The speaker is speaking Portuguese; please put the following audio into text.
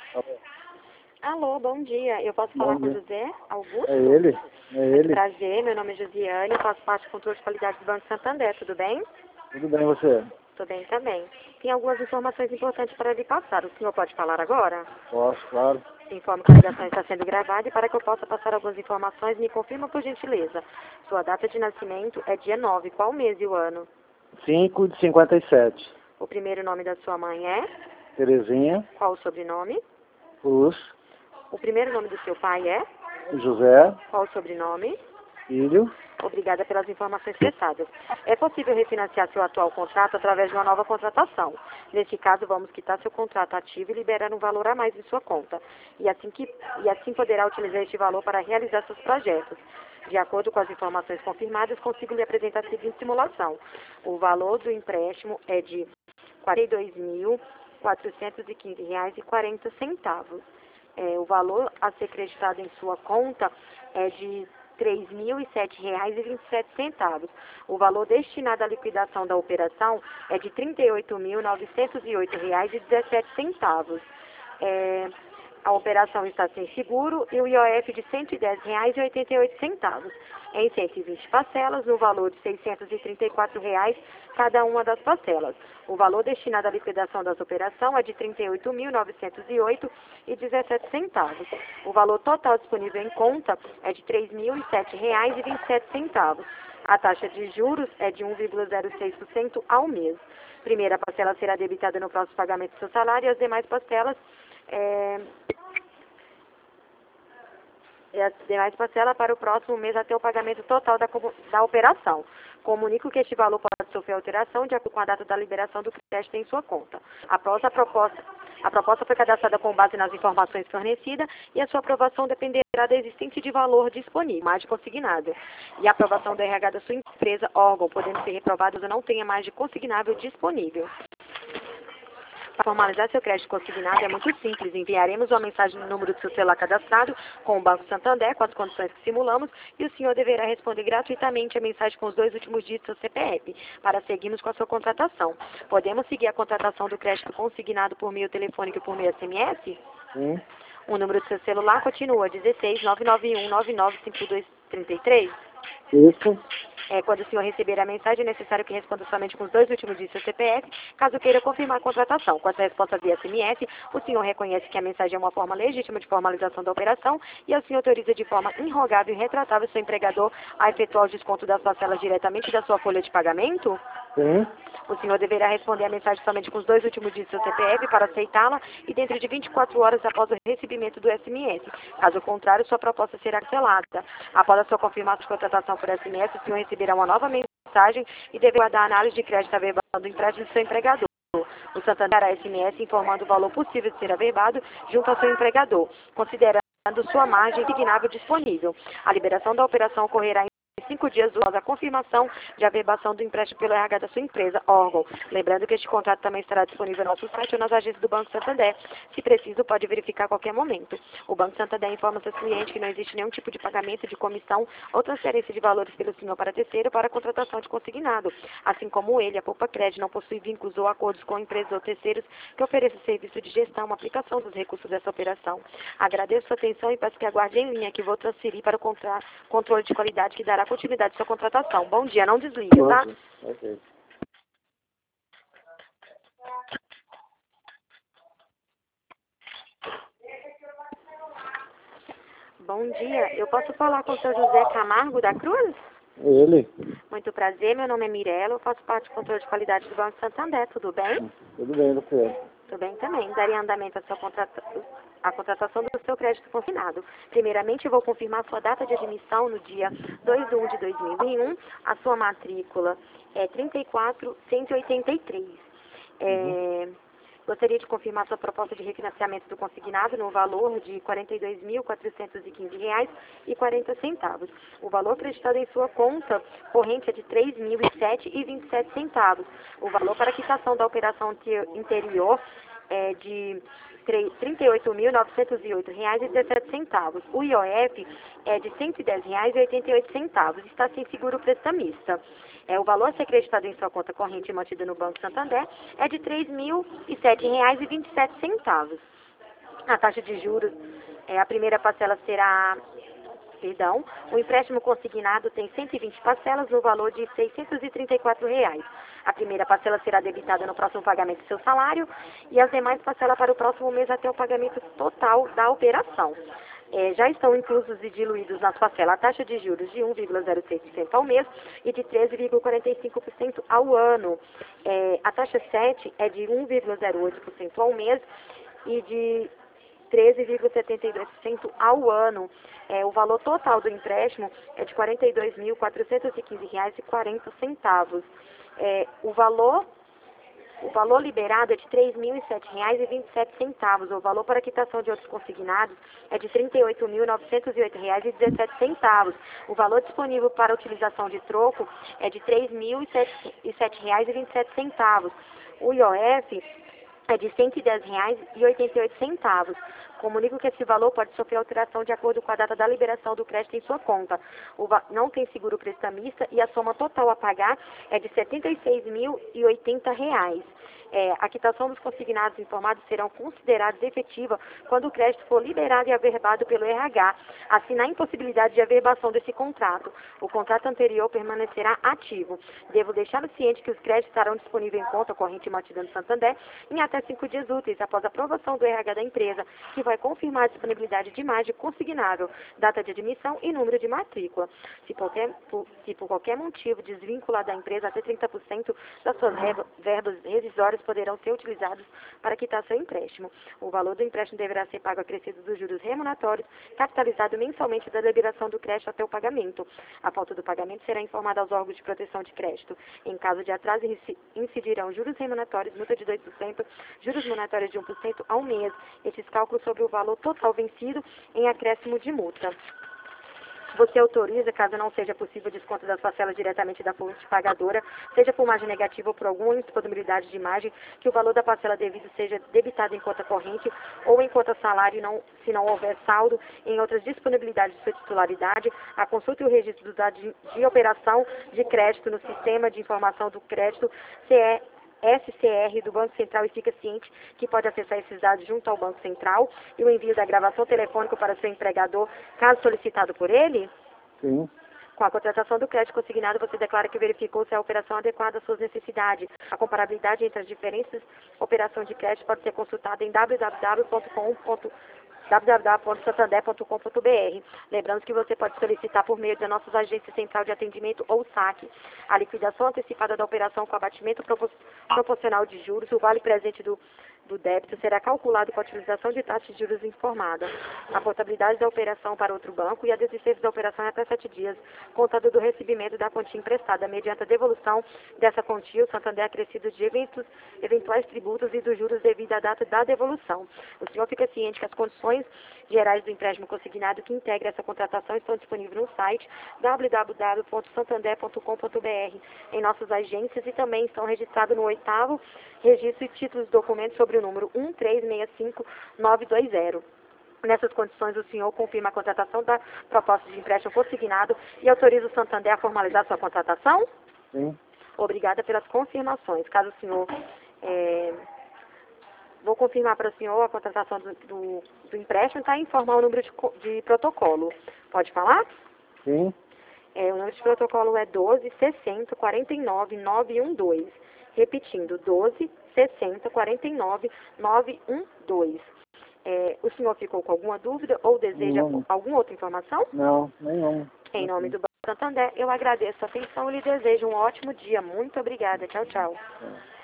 Alô, Alô, bom dia. Eu posso bom falar com o dia. José Augusto? É ele? É Muito ele? prazer, meu nome é Josiane, eu faço parte do controle de qualidade do Banco Santander, tudo bem? Tudo bem você? Tudo bem também. Tem algumas informações importantes para lhe passar. O senhor pode falar agora? Posso, claro. Informo que a ligação está sendo gravada e para que eu possa passar algumas informações, me confirma por gentileza. Sua data de nascimento é dia 9. Qual mês e o ano? 5 de 57. O primeiro nome da sua mãe é? Terezinha, Qual o sobrenome? Cruz, O primeiro nome do seu pai é? José, Qual o sobrenome? filho. Obrigada pelas informações prestadas. É possível refinanciar seu atual contrato através de uma nova contratação. Neste caso, vamos quitar seu contrato ativo e liberar um valor a mais em sua conta. E assim poderá utilizar este valor para realizar seus projetos. De acordo com as informações confirmadas, consigo lhe apresentar a seguinte simulação. O valor do empréstimo é de R$ 42.415,40. O valor a ser creditado em sua conta é de R$ 3.007,27. O valor destinado à liquidação da operação é de R$ 38.908,17. A operação está sem seguro e o IOF de R$ 110,88. Em 120 parcelas, no valor de R$ 634 cada uma das parcelas. O valor destinado à liquidação das operações é de R$ 38.908,17. O valor total disponível em conta é de R$ 3.007,27. A taxa de juros é de 1,06% ao mês. Primeira parcela será debitada no próximo pagamento do seu salário e as demais parcelas para o próximo mês até o pagamento total da operação. Comunico que este valor pode sofrer alteração de acordo com a data da liberação do crédito em sua conta. A proposta foi cadastrada com base nas informações fornecidas e a sua aprovação dependerá da existência de valor disponível, mais de consignado, e a aprovação do RH da sua empresa, órgão, podendo ser reprovado ou não tenha mais de consignável disponível. Para formalizar seu crédito consignado é muito simples. Enviaremos uma mensagem no número do seu celular cadastrado com o Banco Santander, com as condições que simulamos, e o senhor deverá responder gratuitamente a mensagem com os 2 últimos dígitos do seu CPF, para seguirmos com a sua contratação. Podemos seguir a contratação do crédito consignado por meio telefônico e por meio SMS? Sim. O número do seu celular continua 16 991 995233. Isso. Quando o senhor receber a mensagem, é necessário que responda somente com os 2 últimos dígitos do seu CPF, caso queira confirmar a contratação. Com essa resposta via SMS, o senhor reconhece que a mensagem é uma forma legítima de formalização da operação e o senhor autoriza de forma irrogável e retratável seu empregador a efetuar o desconto das parcelas diretamente da sua folha de pagamento? Sim. O senhor deverá responder a mensagem somente com os 2 últimos dígitos do seu CPF para aceitá-la e dentro de 24 horas após o recebimento do SMS. Caso contrário, sua proposta será cancelada. Após a sua confirmação de contratação por SMS, o senhor receberá uma nova mensagem e deverá guardar a análise de crédito averbado do empréstimo do seu empregador. O Santander dará SMS informando o valor possível de ser averbado junto ao seu empregador, considerando sua margem signável disponível. A liberação da operação ocorrerá em 5 dias após a confirmação de averbação do empréstimo pelo RH da sua empresa, órgão. Lembrando que este contrato também estará disponível no nosso site ou nas agências do Banco Santander. Se preciso, pode verificar a qualquer momento. O Banco Santander informa seus clientes que não existe nenhum tipo de pagamento de comissão ou transferência de valores pelo senhor para terceiro para a contratação de consignado. Assim como ele, a Poupa Crédito não possui vínculos ou acordos com empresas ou terceiros que ofereçam serviço de gestão, aplicação dos recursos dessa operação. Agradeço sua atenção e peço que aguarde em linha que vou transferir para o controle de qualidade que dará continuidade à sua contratação. Bom dia, não desliga, tá? Ok. Bom dia, eu posso falar com o seu José Camargo da Cruz? Ele? Muito prazer, meu nome é Mirella, eu faço parte do controle de qualidade do Banco Santander, tudo bem? Tudo bem você? Tudo bem também. Daria andamento à contratação do seu crédito consignado. Primeiramente, eu vou confirmar sua data de admissão no dia 2/1/2001. A sua matrícula é 34183. Gostaria de confirmar sua proposta de refinanciamento do consignado no valor de R$ 42.415,40. O valor acreditado em sua conta corrente é de R$ 3.007,27. O valor para quitação da operação anterior é de R$ 38.908,17. O IOF é de R$ 110,88. Está sem seguro prestamista. O valor a ser acreditado em sua conta corrente mantida no Banco Santander é de R$ 3.007,27. A taxa de juros, a primeira parcela será... Perdão, o empréstimo consignado tem 120 parcelas no valor de R$ 634. A primeira parcela será debitada no próximo pagamento do seu salário e as demais parcelas para o próximo mês até o pagamento total da operação. Já estão inclusos e diluídos nas parcelas a taxa de juros de 1,06% ao mês e de 13,45% ao ano. A taxa 7 é de 1,08% ao mês e de 13,72% ao ano. O valor total do empréstimo é de R$ 42.415,40. O valor liberado é de R$ 3.007,27. O valor para quitação de outros consignados é de R$ 38.908,17. O valor disponível para utilização de troco é de R$ 3.007,27. O IOF é de R$ 110,88. Comunico que esse valor pode sofrer alteração de acordo com a data da liberação do crédito em sua conta. Não tem seguro prestamista e a soma total a pagar é de R$ 76.080. A quitação dos consignados informados serão considerados efetiva quando o crédito for liberado e averbado pelo RH, assim na impossibilidade de averbação desse contrato. O contrato anterior permanecerá ativo. Devo deixar ciente que os créditos estarão disponíveis em conta corrente mantida no Santander em até 5 dias úteis após a aprovação do RH da empresa, que vai confirmar a disponibilidade de imagem consignável, data de admissão e número de matrícula. Se por qualquer motivo desvincular da empresa, até 30% das suas verbas rescisórias poderão ser utilizados para quitar seu empréstimo. O valor do empréstimo deverá ser pago acrescido dos juros remuneratórios, capitalizado mensalmente da liberação do crédito até o pagamento. A falta do pagamento será informada aos órgãos de proteção de crédito. Em caso de atraso, incidirão juros remuneratórios, multa de 2%, juros monetários de 1% ao mês. Esses cálculos sobre o valor total vencido em acréscimo de multa. Você autoriza, caso não seja possível, desconto das parcelas diretamente da fonte pagadora, seja por margem negativa ou por alguma indisponibilidade de imagem, que o valor da parcela devida seja debitado em conta corrente ou em conta salário, se não houver saldo em outras disponibilidades de sua titularidade. A consulta e o registro dos dados de operação de crédito no Sistema de Informação do Crédito, SCR do Banco Central, e fica ciente que pode acessar esses dados junto ao Banco Central, e o envio da gravação telefônica para seu empregador, caso solicitado por ele? Sim. Com a contratação do crédito consignado, você declara que verificou se a operação é adequada às suas necessidades. A comparabilidade entre as diferentes operações de crédito pode ser consultada em www.santander.com.br. Lembrando que você pode solicitar por meio da nossa agência central de atendimento ou saque a liquidação antecipada da operação com abatimento proporcional de juros. O vale presente do débito será calculado com a utilização de taxa de juros informada. A portabilidade da operação para outro banco e a desistência da operação é até 7 dias, contado do recebimento da quantia emprestada. Mediante a devolução dessa quantia, o Santander é acrescido de eventuais tributos e dos juros devido à data da devolução. O senhor fica ciente que as condições gerais do empréstimo consignado que integra essa contratação estão disponíveis no site www.santander.com.br, em nossas agências, e também estão registrados no 8º registro e títulos de documentos sobre o número 1365920. Nessas condições, o senhor confirma a contratação da proposta de empréstimo consignado e autoriza o Santander a formalizar sua contratação? Sim. Obrigada pelas confirmações. Caso o senhor... Vou confirmar para o senhor a contratação do empréstimo, tá? E informar o número de protocolo. Pode falar? Sim. O número de protocolo é 12-60-49-912. Repetindo, 12-60-49-912. O senhor ficou com alguma dúvida ou deseja alguma outra informação? Não, nenhum. Em nome do Banco Santander, eu agradeço a atenção e lhe desejo um ótimo dia. Muito obrigada. Tchau, tchau.